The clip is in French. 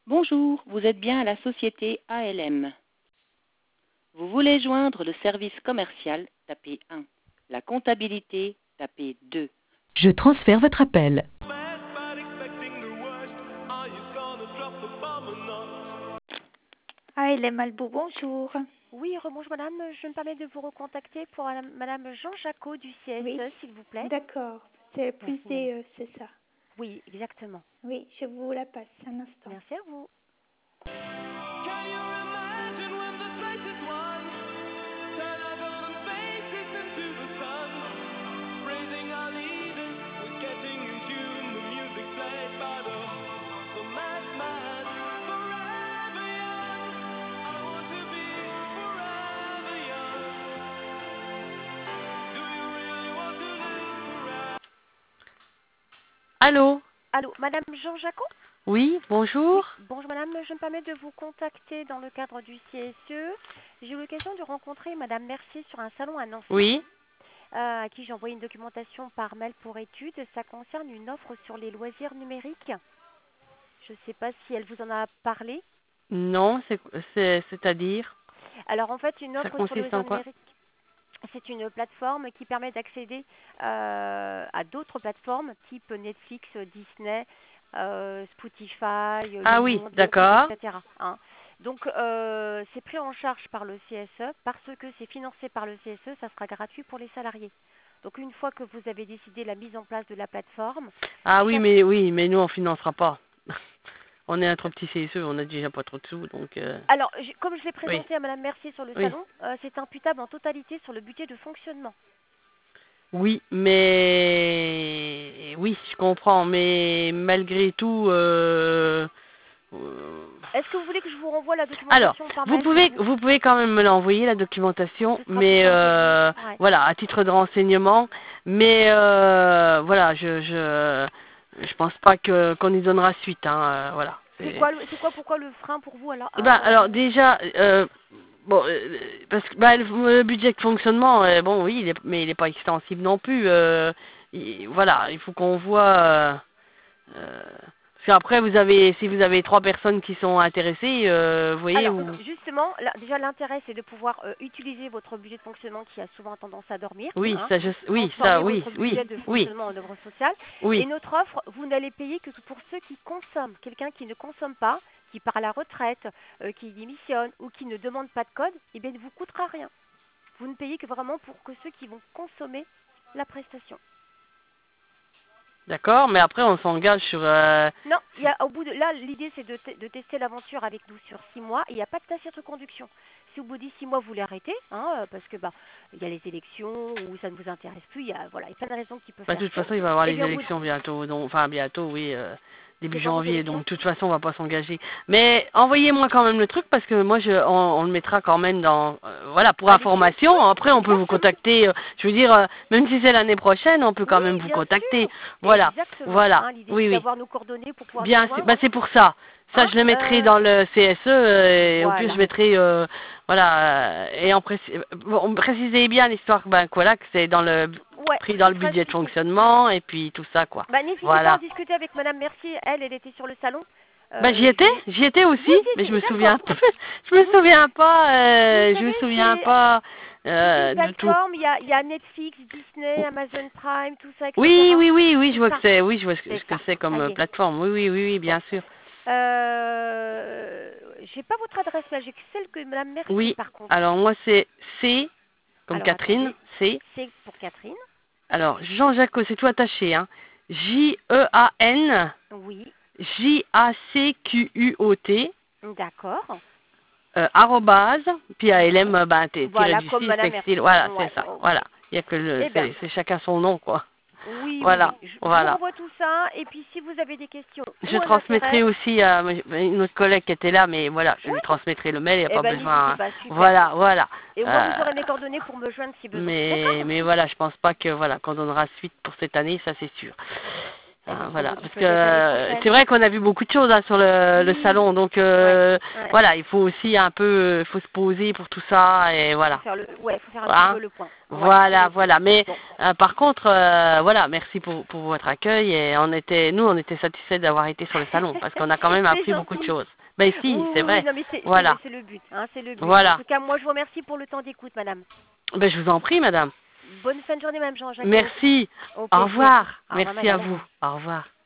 Bonjour, vous êtes bien à la société ALM. Vous voulez joindre le service commercial, tapez 1. La comptabilité, tapez 2. Je transfère votre appel. ALM Albo, bonjour. Oui, rebonjour madame, je me permets de vous recontacter pour madame Jean Jacot du CSE, Oui, s'il vous plaît. d'accord. C'est plus Merci madame. c'est ça. Oui, exactement. Oui, je vous la passe un instant. Merci à vous. Can you imagine when the traces one turn our golden faces into the sun? Praising our leaders, we're getting in tune. The music played by the madman. Forever young, I want to be forever young. Do you really want to live forever? Allô? Allô, madame Jean Jacot? Oui, bonjour. Oui, bonjour madame, je me permets de vous contacter dans le cadre du CSE. J'ai eu l'occasion de rencontrer madame Mercier sur un salon à Nancy, Oui. à qui j'ai envoyé une documentation par mail pour étude. Ça concerne une offre sur les loisirs numériques. Je ne sais pas si elle vous en a parlé. Non, c'est-à-dire, Alors en fait, une ça offre sur les consiste en loisirs quoi? numériques, c'est une plateforme qui permet d'accéder à d'autres plateformes type Netflix, Disney, Spotify, Le Ah oui, Monde, d'accord. etc. hein. Donc c'est pris en charge par le CSE. Parce que c'est financé par le CSE, ça sera gratuit pour les salariés. Donc une fois que vous avez décidé la mise en place de la plateforme, Ah chaque oui, mais nous on financera pas. On est un trop petit CSE, on a déjà pas trop de sous, donc Alors, comme je l'ai oui, présenté à Madame Mercier sur le oui. salon, c'est imputable en totalité sur le budget de fonctionnement. Oui, mais oui, je comprends, mais malgré tout, euh, Est-ce que vous voulez que je vous renvoie la alors, documentation par vous mail pour pouvez, vous? vous pouvez quand même me l'envoyer, la documentation, Ce sera plus mais simple. Ouais. voilà, à titre de renseignement. Mais voilà, je pense pas qu'on y donnera suite, hein, voilà. C'est quoi, pourquoi le frein pour vous alors? Eh ben, alors déjà, bon, parce que bah, le budget de fonctionnement, bon, oui, mais il est pas extensible non plus. Voilà, il faut qu'on voit. Parce qu'après, si vous avez 3 personnes qui sont intéressées, vous voyez, Alors, ou justement, là, déjà l'intérêt c'est de pouvoir utiliser votre budget de fonctionnement qui a souvent tendance à dormir, oui, hein, ça, oui, ça, transformer oui, votre oui, budget de oui, fonctionnement en œuvre sociale. Et oui. notre offre, vous n'allez payer que pour ceux qui consomment. Quelqu'un qui ne consomme pas, qui part à la retraite, qui démissionne ou qui ne demande pas de code, eh bien, il ne vous coûtera rien. Vous ne payez que vraiment pour que ceux qui vont consommer la prestation. D'accord, mais après, on s'engage sur. Non, au bout de là, l'idée c'est de tester l'aventure avec nous sur 6 mois. Et il n'y a pas de taxe sur conduction. Si au bout de 6 mois vous l'arrêtez, hein, parce que il y a les élections ou ça ne vous intéresse plus, il y a plein de raisons qui peuvent Bah, de faire toute que. façon, il va y avoir Et les bien au bout, élections bientôt, donc, enfin bientôt, oui, début c'est quand vos janvier, donc élections? de toute façon, on va pas s'engager. Mais envoyez-moi quand même le truc parce que moi, on le mettra quand même dans, voilà, pour Allez-y, information. oui, Après, on peut vous exactement. contacter. Je veux dire, même si c'est l'année prochaine, on peut quand même Oui, vous bien contacter. sûr. Voilà, Exactement. voilà. Hein, l'idée Oui, c'est oui. d'avoir nos coordonnées pour pouvoir nous Bien, joindre. bah c'est pour ça. Ça, Hein, je le mettrai dans le CSE et au pire, je voilà. mettrai, voilà, et bon, précisez bien l'histoire, ben, voilà, que c'est dans le Ouais, pris dans ce le sera budget de expliqué. fonctionnement et puis tout ça, quoi. N'hésitez pas à en Voilà. discuter avec Madame Mercier. Elle était sur le salon. Bah Je lui... j'y étais Vous aussi, y mais je étiez, me d'accord. souviens, je me Vous, souviens pas, vous je me savez, souviens c'est pas une de tout. plateforme. Il y a Netflix, Disney, Amazon Prime, tout ça, Oui, etc. oui, oui, oui, je C'est vois que ça. c'est, oui, je vois ce C'est que ça. c'est comme Ça y est. plateforme. Oui, oui, oui, oui, Bon. bien sûr. J'ai pas votre adresse mail. J'ai que celle que Madame Mercier, Oui. par contre. Alors moi c'est C comme Alors, Catherine, attendez. C. C'est pour Catherine. Alors, Jean-Jacques, c'est tout attaché, hein. Jean Oui. Jacquot, D'accord. arrobase, puis ALM, ben, tiré Voilà, du comme 6, Madame textile, Mercier. voilà, c'est Ouais. ça, Ok. voilà. Il y a que Eh bien, c'est chacun son nom, quoi. oui, oui, Voilà, oui. Je vous voilà. renvoie tout ça. Et puis, si vous avez des questions Je ou un transmettrai intérêt, aussi à une autre collègue qui était là, mais voilà, je ouais. lui transmettrai le mail, il n'y a Eh pas ben, n'hésitez besoin, hein. pas. Super. Voilà, voilà. Et moi, vous Euh, aurez mes coordonnées pour me joindre si besoin. D'accord? mais voilà, je pense pas que, voilà, qu'on donnera suite pour cette année, ça c'est sûr. Hein, Je voilà, vous parce souhaite l'année que prochaine. c'est vrai qu'on a vu beaucoup de choses hein, sur le Oui. salon, donc Ouais. voilà, il faut aussi un peu, faut se poser pour tout ça et voilà. Faut faire un Hein. petit peu le point. Ouais, Voilà, c'est noté. voilà. Mais Bon. par contre, voilà, merci pour votre accueil et nous, on était satisfaits d'avoir été sur le salon parce qu'on a quand même C'est appris beaucoup de gentil. choses. Ben si, Oui, c'est oui, oui, vrai. non, mais Voilà, c'est le but, hein, c'est le but. En voilà. tout cas, moi, je vous remercie pour le temps d'écoute, madame. Ben je vous en prie, madame. Bonne fin de journée, madame Jean-Jacques. Merci. Au Au plaisir. revoir. Au revoir, Merci à madame. vous. Au revoir.